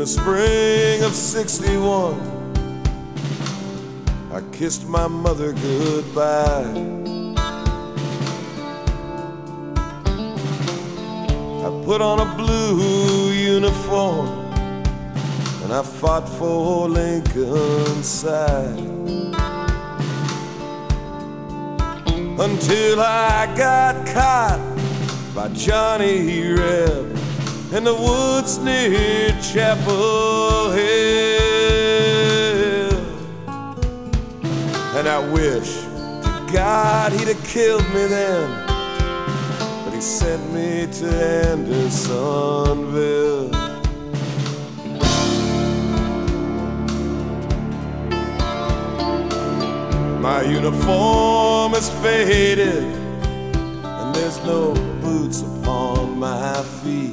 the spring of '61, I kissed my mother goodbye. I put on a blue uniform and I fought for Lincoln's side, until I got caught by Johnny Reb in the woods near Chapel Hill. And I wish to God he'd have killed me then, but he sent me to Andersonville. My uniform is faded and there's no boots upon my feet.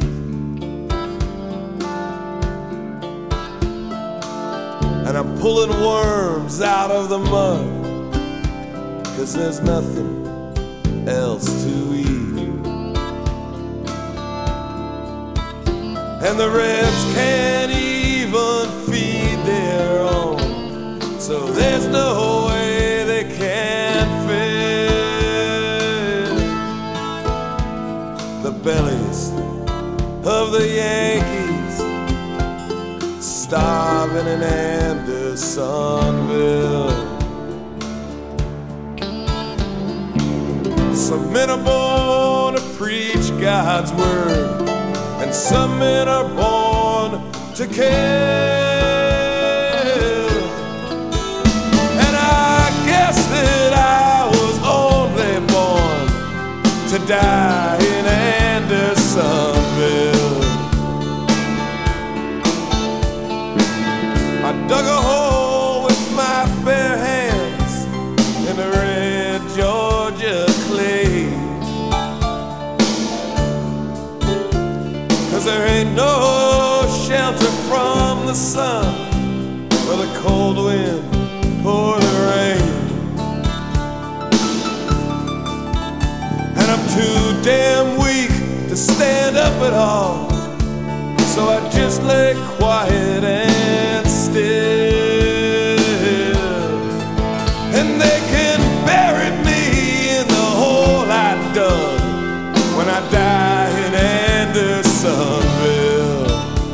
And I'm pulling worms out of the mud, 'cause there's nothing else to eat. And the Rebs can't even feed their own, so there's no way they can fill the bellies of the Yankees starving in Andersonville. Some men are born to preach God's word, and some men are born to kill. And I guess that I was only born to die in Andersonville. I dug a hole with my bare hands in the red Georgia clay, 'cause there ain't no shelter from the sun or the cold wind or the rain. And I'm too damn weak to stand up at all, so I just lay quiet and still. And they can bury me in the hole I dug when I die in Andersonville.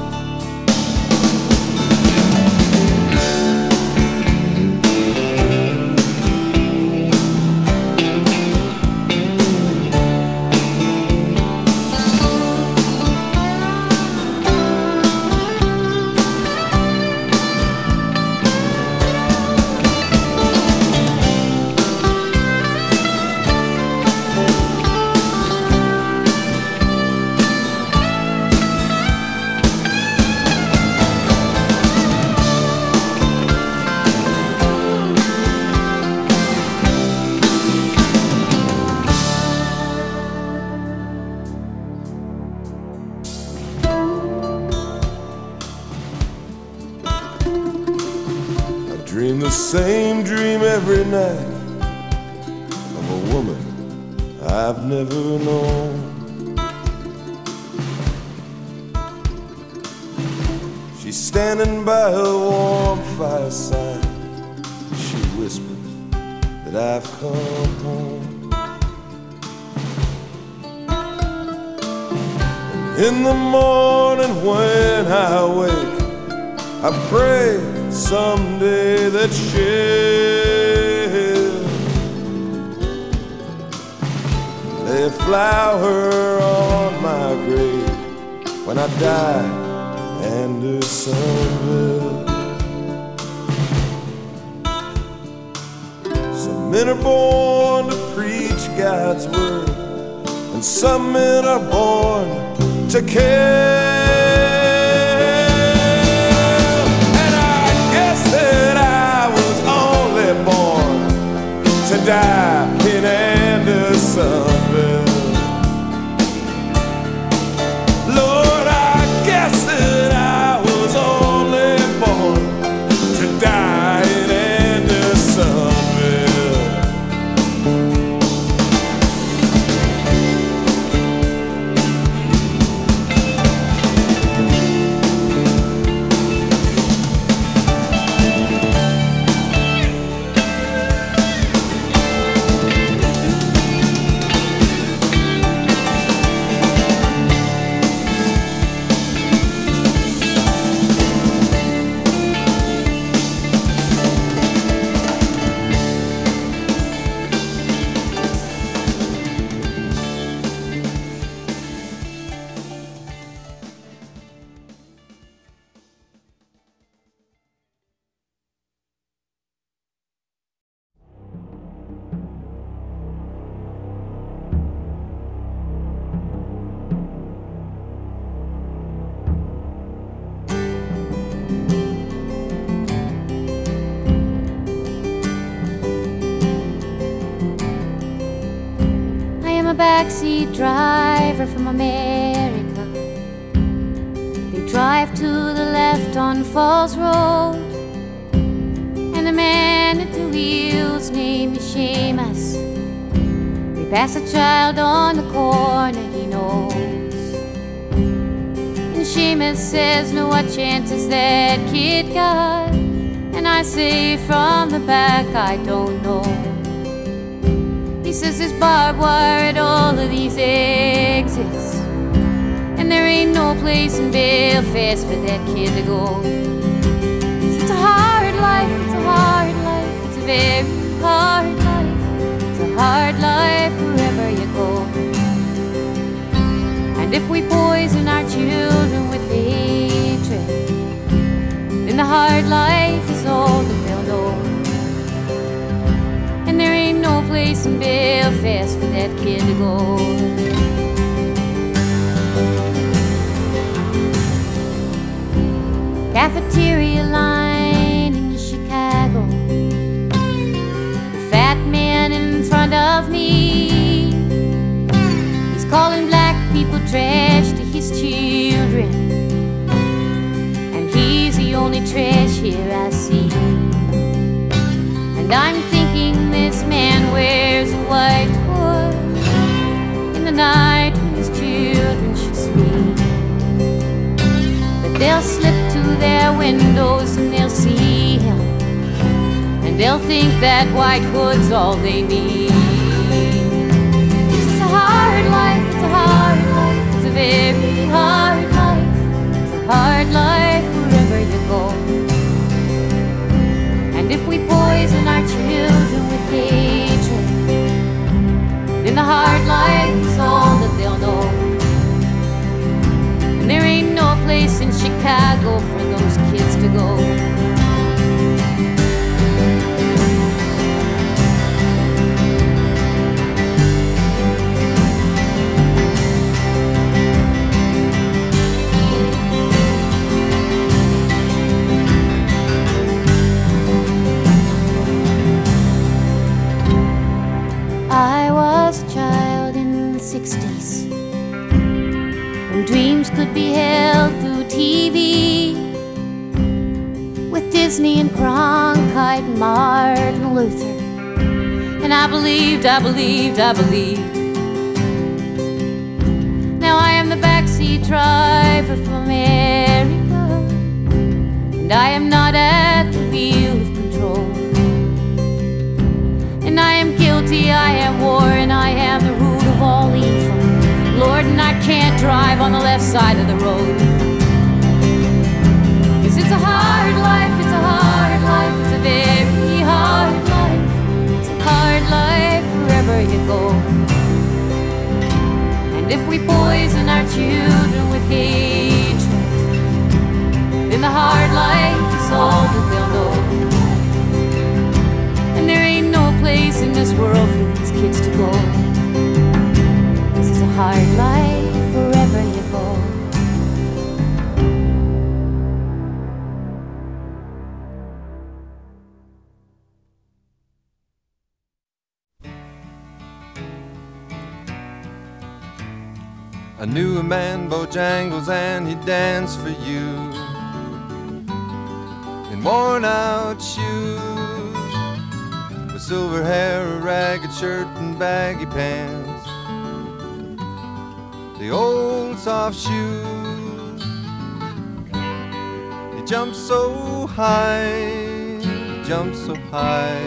Dream the same dream every night of a woman I've never known. She's standing by her warm fireside. She whispers that I've come home. And in the morning when I wake, I pray someday that she'll lay a flower on my grave when I die in Andersonville. Some men are born to preach God's word, and some men are born to kill. To die in Andersonville. Lord, I guess that I was only born to die in Andersonville. backseat driver from America. They drive to the left on Falls Road, and the man at the wheel's name is Seamus. They pass a child on the corner he knows, and Seamus says, "No, what chance has that kid got?" And I say from the back, "I don't know." He says, "There's barbed wire at all of these exits, and there ain't no place in Belfast for that kid to go." It's a hard life, it's a hard life, it's a very hard life. It's a hard life wherever you go. And if we poison our children with hatred, then the hard life is all that they'll know. And there ain't no place in Belfast for that kid to go. Cafeteria line in Chicago, the fat man in front of me, he's calling black people trash to his children, and he's the only trash here I see. And I'm thinking this man wears a white hood in the night when his children should sleep. But they'll slip to their windows and they'll see him, and they'll think that white hood's all they need. It's a hard life, it's a hard life, it's a very hard life. It's a hard life wherever you go. And if we poison our children with hatred, then the hard life is all that they'll know. And there ain't no place in Chicago for those kids to go. I was a child in the 60s, when dreams could be held through TV, with Disney and Cronkite and Martin Luther. And I believed, I believed, I believed. Now I am the backseat driver from America, and I am not at the wheel of control. And I am guilty, I am war, and I am the root of all evil, Lord, and I can't drive on the left side of the road. 'Cause it's a hard life, it's a hard life, it's a very hard life. It's a hard life wherever you go. And if we poison our children with hatred, then the hard life is all that they'll know. And there ain't no place in this world for these kids to go. This is a hard life wherever you go. I knew a man, Bojangles, and he danced for you in worn out shoes, with silver hair, a ragged shirt, and baggy pants, the old soft shoes. He jumped so high, jumped so high,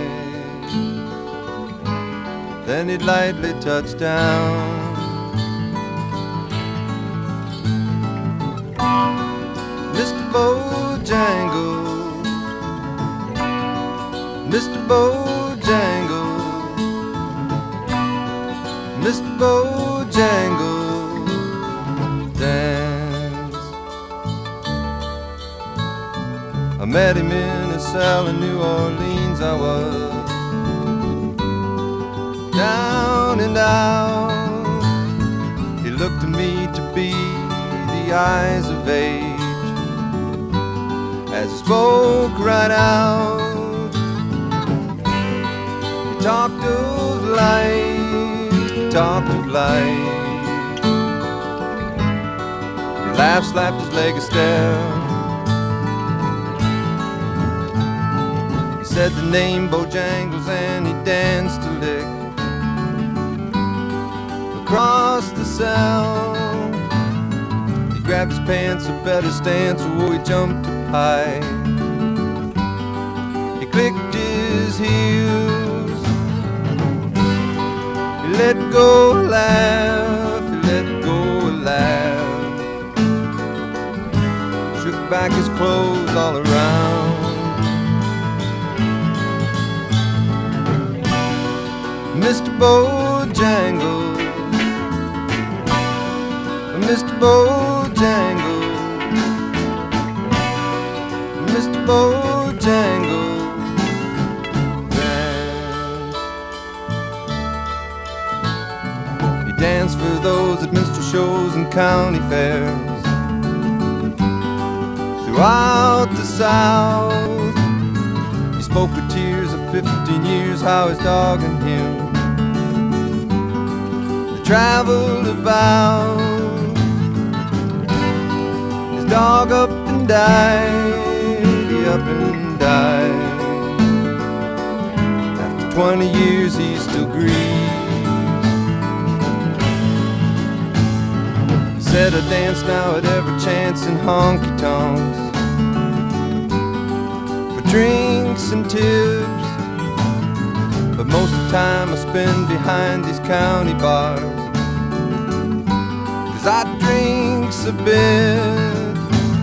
then he'd lightly touch down. Mr. Bojangles, Mr. Bojangles, Mr. Bojangles, dance. I met him in a cell in New Orleans. I was down and out. He looked to me to be the eyes of age as he spoke right out. He talked of life, he talked of life. He laughed, slapped his leg a step. He said the name Bojangles and he danced a lick across the cell. He grabbed his pants, a better stance, oh, he jumped up high. He clicked his heels. He let go a laugh, he let go a laugh. Shook back his clothes all around. Mr. Bojangles, Mr. Bojangles, Mr. Bojangles dance. He danced for those at minstrel shows and county fairs throughout the South. He spoke with tears of 15 years, how his dog and him traveled about. His dog up and died, he up and died. After 20 years he still grieves. He said I dance now at every chance in honky-tonks for drinks and tips, but most of the time I spend behind these county bars, 'cause I drinks a bit.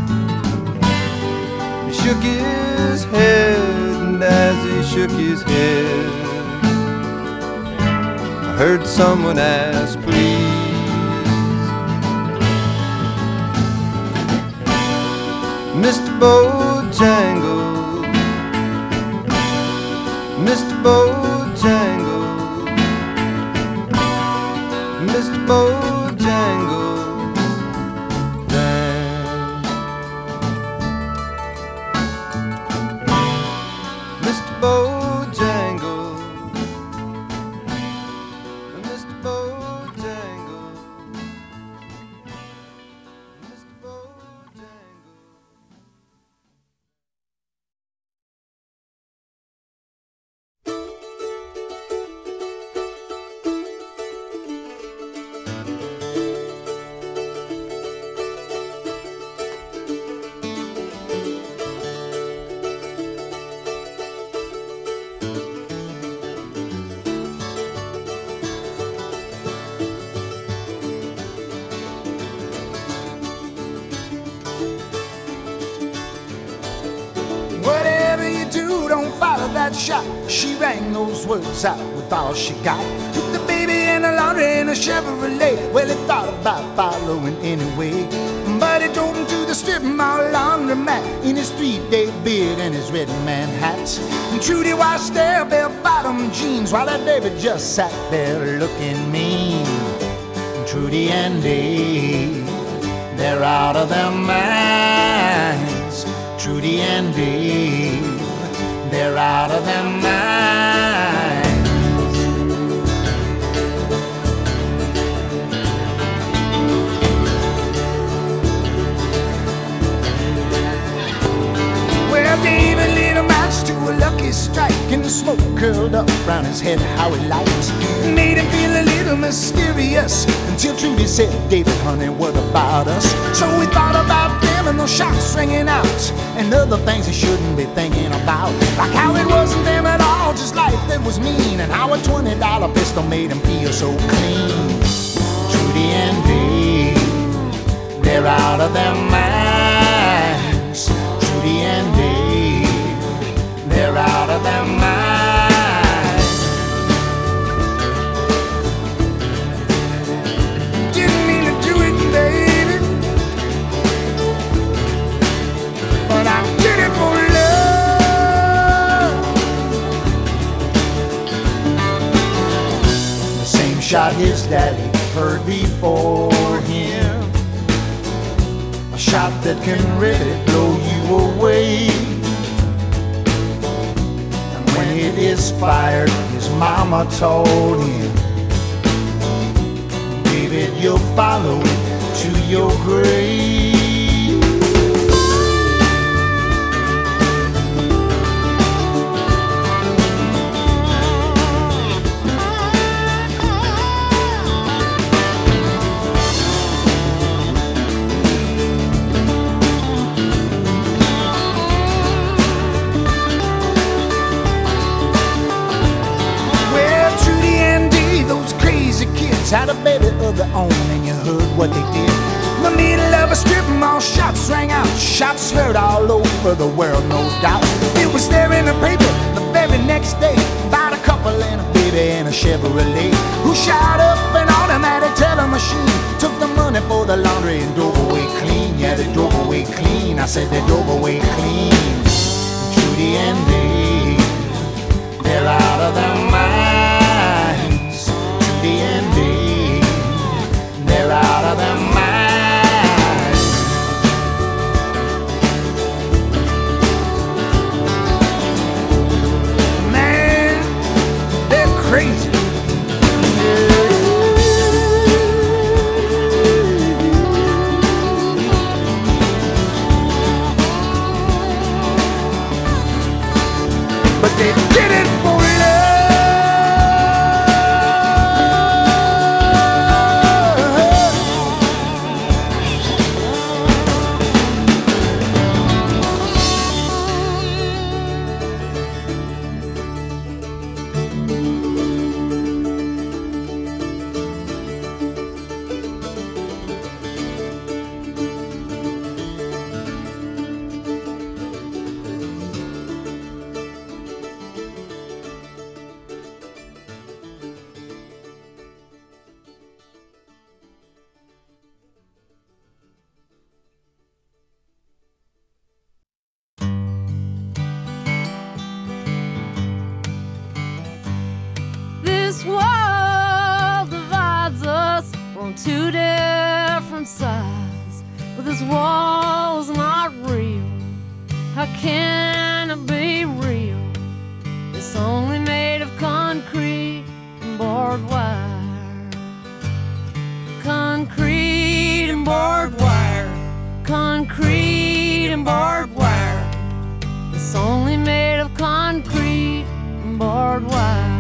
He shook his head, and as he shook his head, I heard someone ask, please, Mr. Bojangles, Mr. Bojangles, Mr. Bojangles dance. Mr. Bojangles, Mr. Bojangles, Mr. Bojangles. Whatever you do, don't follow that shot. She rang those words out with all she got. Took the baby in a laundry in a Chevrolet. Well, he thought about following anyway, but he drove him to the strip mall laundromat in his 3-day beard and his red man hat. And Trudy washed their bell-bottom jeans while that David just sat there looking mean. And Trudy and Dave, they're out of their minds. Trudy and Dave, they're out of their minds. Well, David lit a match to a lucky strike, and the smoke curled up round his head how he liked. Made him feel a little mysterious until Trudy said, David, honey, what about us? So we thought about them and those shots ringing out, and other things he shouldn't be thinking about, like how it wasn't them at all, just life that was mean, and how a $20 pistol made him feel so clean. Trudy and Dave, they're out of their minds. Trudy and Dave, they're out of their minds. Didn't mean to do it, baby, but I did it for love. The same shot his daddy heard before him, a shot that can really blow you away. And when it is fired, his mama told him, it, you'll follow it to your grave. Had a baby of their own, and you heard what they did. In the middle of a strip mall, shots rang out, shots heard all over the world, no doubt. It was there in the paper the very next day about a couple and a baby in a Chevrolet who shot up an automatic teller machine, took the money for the laundry and drove away clean. Yeah, they drove away clean. I said they drove away clean. Judy and Dave, they're out of their minds. Judy and Dave, they're out of their minds. Man, they're crazy. But they did it for love. This world divides us on two different sides, but this wall's not real. How can it be real? It's only made of concrete and barbed wire. Concrete and barbed wire. Concrete and barbed wire. It's only made of concrete and barbed wire.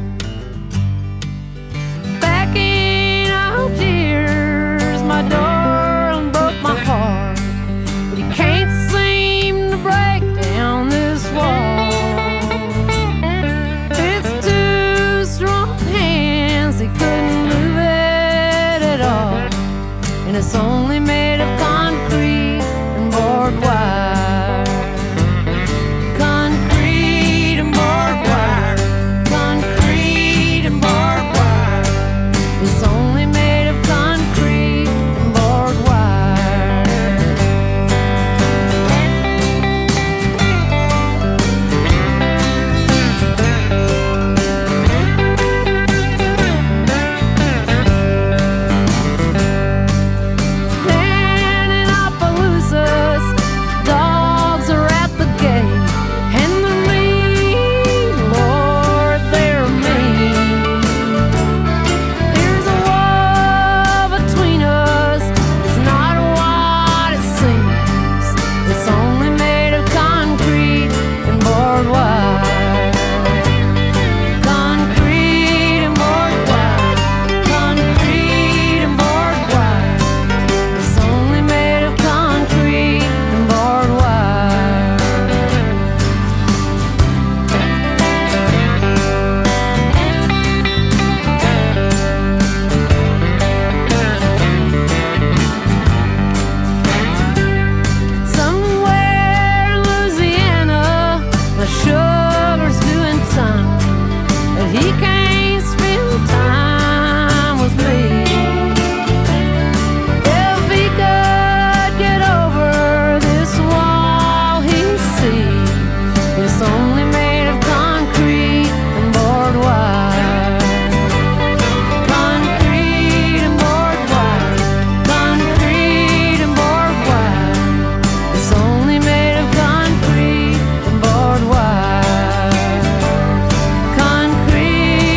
Back in Algiers, my darling broke my heart, but he can't seem to break down this wall. It's too strong hands, he couldn't move it at all, and it's only made of concrete and barbed wire. Concrete and barbed wire. Concrete and barbed wire. It's only made of concrete and barbed wire. Man in Opelousas, dogs are at the gate, and they're mean, Lord, they're mean. There's a wall between us, it's not what it seems. It's only made of concrete and barbed wire. Concrete and barbed wire. Concrete and barbed wire. It's only made of concrete and barbed wire. Somewhere in Louisiana, the sugar's doing time, but he can't spend time with me. If he could get over this wall he sees, it's only made of concrete and barbed wire. Concrete and barbed wire. Concrete and barbed wire. It's only made of concrete and barbed wire. Concrete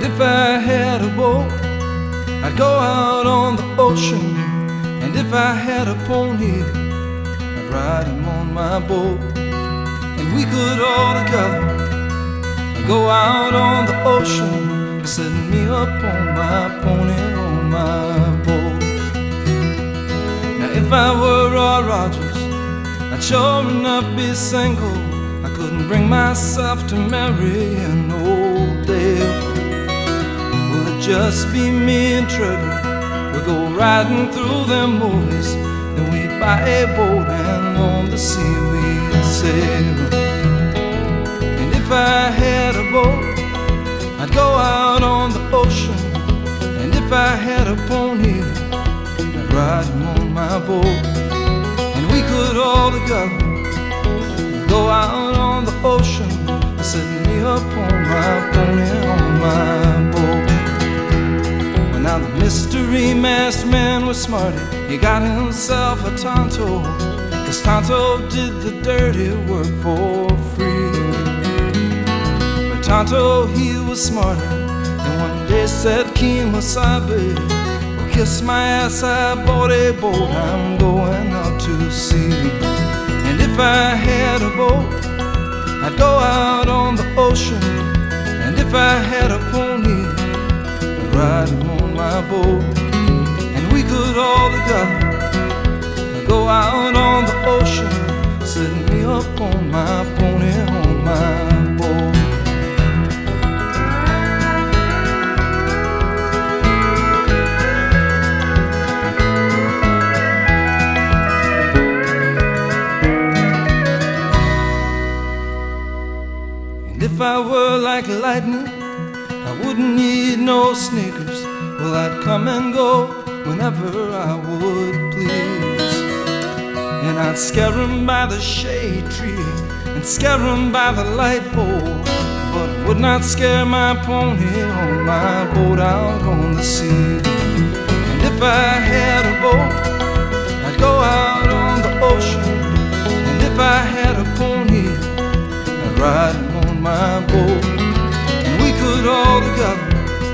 if I had a boat, I'd go out on the ocean. And if I had a pony, I'd ride him on my boat. And we could all together go out on the ocean, setting me up on my pony, on my boat. Now if I were Roy Rogers, I'd sure enough be single. I couldn't bring myself to marry an old Dale. Will it just be me and Trevor? We'll go riding through them movies, then we'd buy a boat and on the sea we'd sail. And if I had a boat, I'd go out on the ocean. And if I had a pony, I'd ride him on my boat. And we could all together go out on the ocean, setting me up on my pony, on my boat. Well, now the mystery masked man was smarty. He got himself a Tonto, 'cause Tonto did the dirty work for free. But Tonto, he was smarter, and one day said, Kemosabe, well, kiss my ass, I bought a boat, I'm going out to sea. And if I had a boat, I'd go out on the ocean. And if I had a pony, I'd ride him on my boat. And we could all together go out on the ocean, setting me up on my pony, on my boat. If I were like lightning, I wouldn't need no sneakers. Well, I'd come and go whenever I would please. And I'd scare 'em by the shade tree and scare 'em by the light pole, but I would not scare my pony on my boat out on the sea. And if I had a boat, I'd go out on the ocean. And if I had a pony, I'd ride him on my boat. And we could all together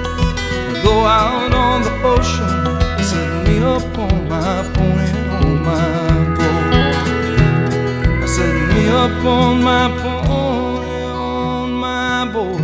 go out on the ocean, setting me up on my pony, on my boat. Setting me up on my pony, on my boat.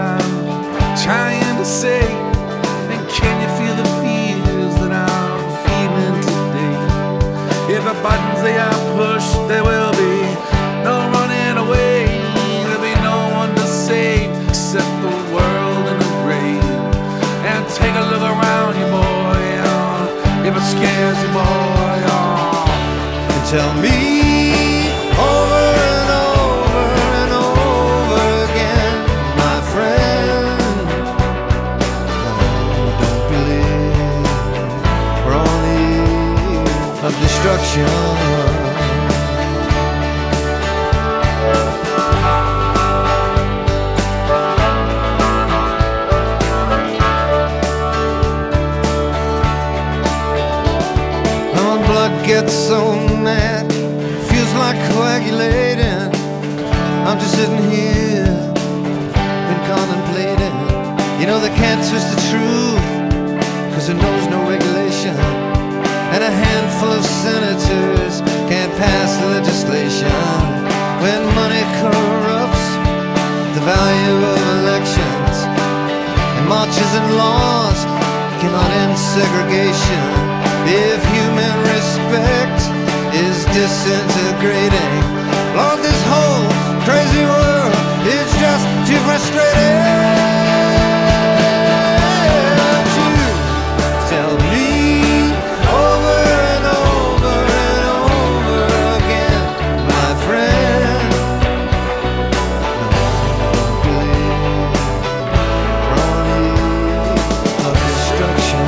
Trying to say, and can you feel the fears that I'm I'm just sitting here, been contemplating. You know they can't twist the truth, 'cause it knows no regulation. And a handful of senators can't pass legislation. When money corrupts the value of elections, and marches and laws cannot end segregation. If human respect is disintegrating, Lord, this whole crazy world is just too frustrating. Tell me over and over and over again, my friend, of destruction.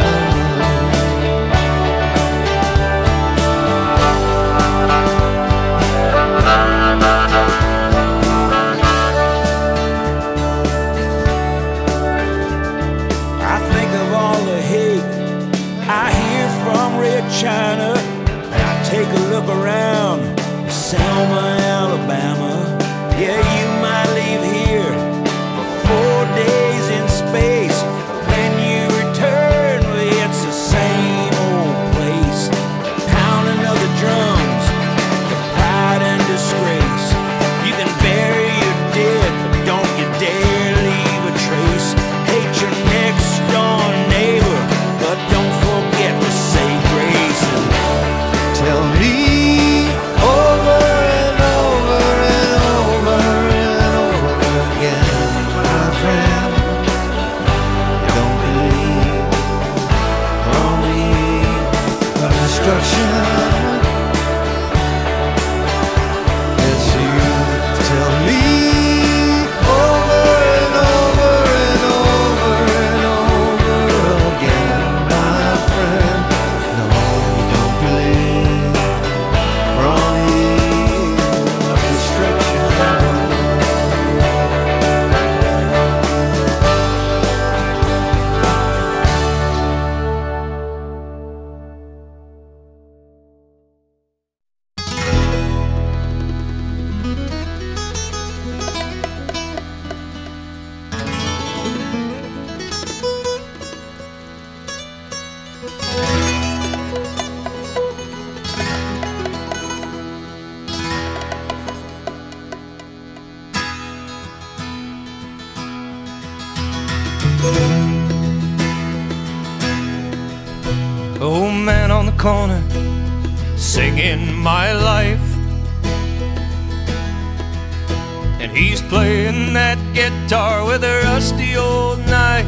I think of all the hate I hear from Red China, and I take a look around Selma, Alabama. Yeah, you might leave here for 4 days in space. When you return, well, it's the same old place. Pounding of the drums, the pride and disgrace. You can bury your dead, but don't you dare leave a trace. Hate your next door neighbor, but don't forget to say grace. Tell me over and over and over and over again, my friend, don't believe on me of destruction. Yes, you tell me over and over and over and over again, my friend, no, don't believe on me of destruction. Old man on the corner singing my life, and he's playing that guitar with a rusty old knife.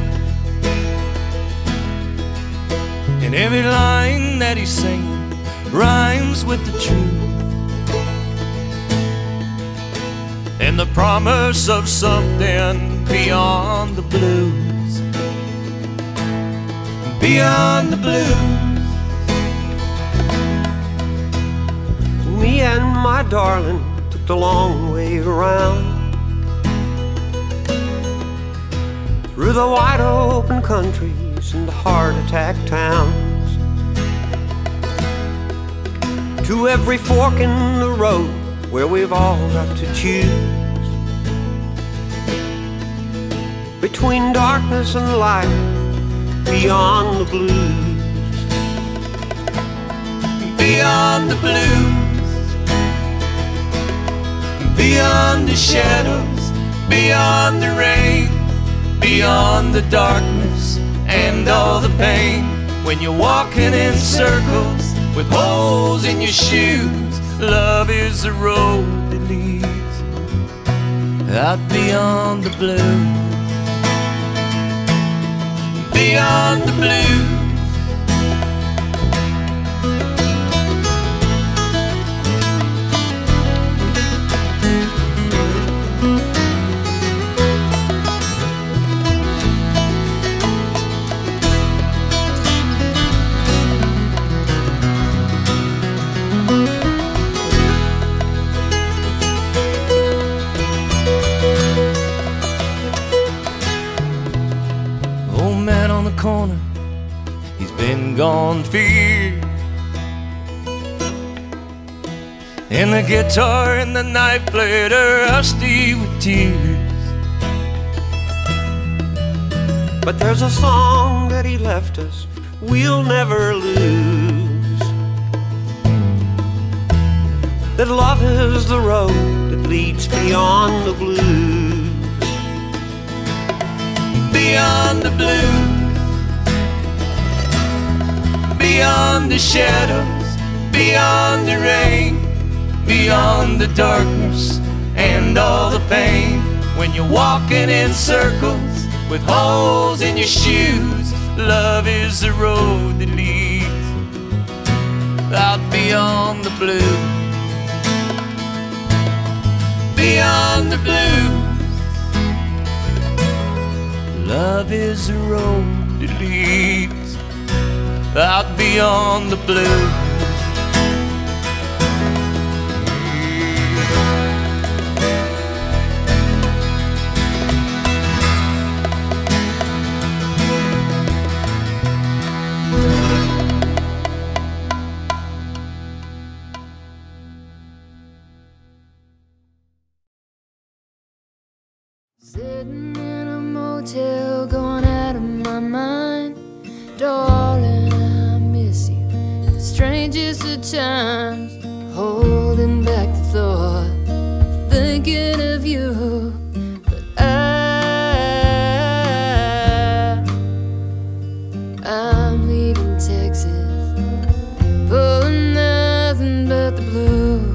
And every line that he's singing rhymes with the truth and the promise of something beyond the blues. Beyond the blues. Me and my darling took the long way around, through the wide open countries and the heart attack towns, to every fork in the road where we've all got to choose between darkness and light, beyond the blues. Beyond the blues. Beyond the shadows, beyond the rain, beyond the darkness and all the pain. When you're walking in circles with holes in your shoes, love is the road that leads out beyond the blues. Beyond the blues. Corner, he's been gone for years, and the guitar and the knife blade are rusty with tears. But there's a song that he left us we'll never lose, that love is the road that leads beyond the blues. Beyond the blues, beyond the shadows, beyond the rain, beyond the darkness and all the pain. When you're walking in circles with holes in your shoes, love is the road that leads out beyond the blue. Beyond the blue, love is the road that leads out beyond the blue. Sitting in a motel, going out of my mind. Darling, I miss you the strangest of times. Holding back the thought, thinking of you. But I'm leaving Texas for nothing but the blues.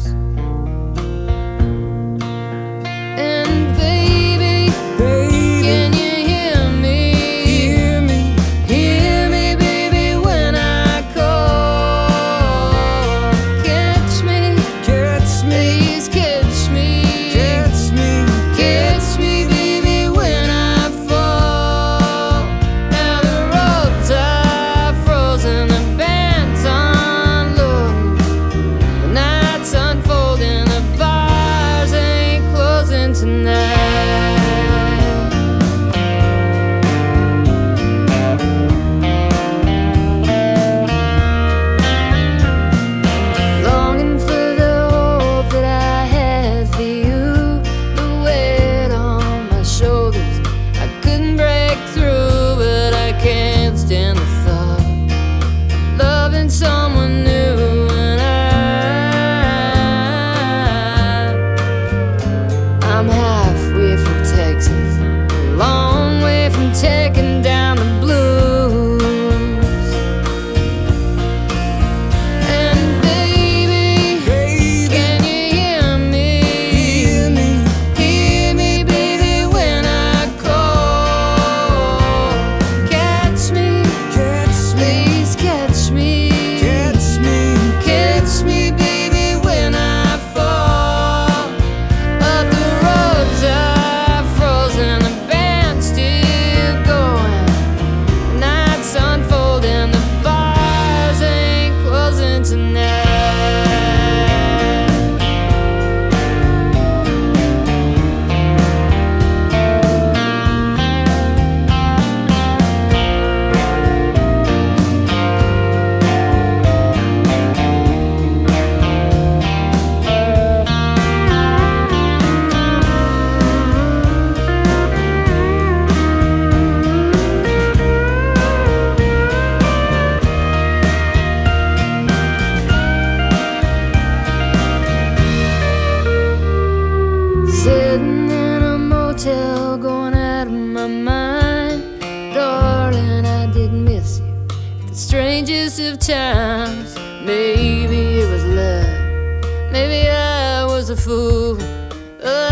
Times. Maybe it was love, maybe I was a fool, but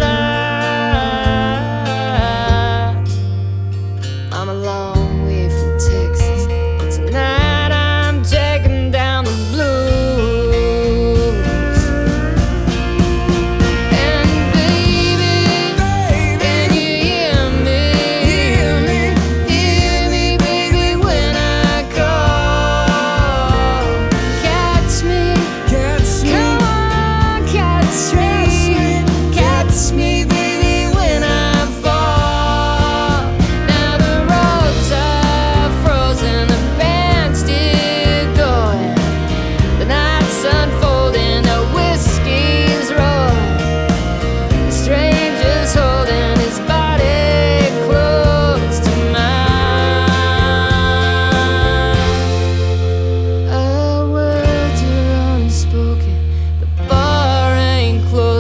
I'm a long way from Texas. Tonight I'm taking down the blues. And baby, can you hear me? Hear me, baby, when I call. Catch me, come on, catch me.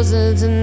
thousands and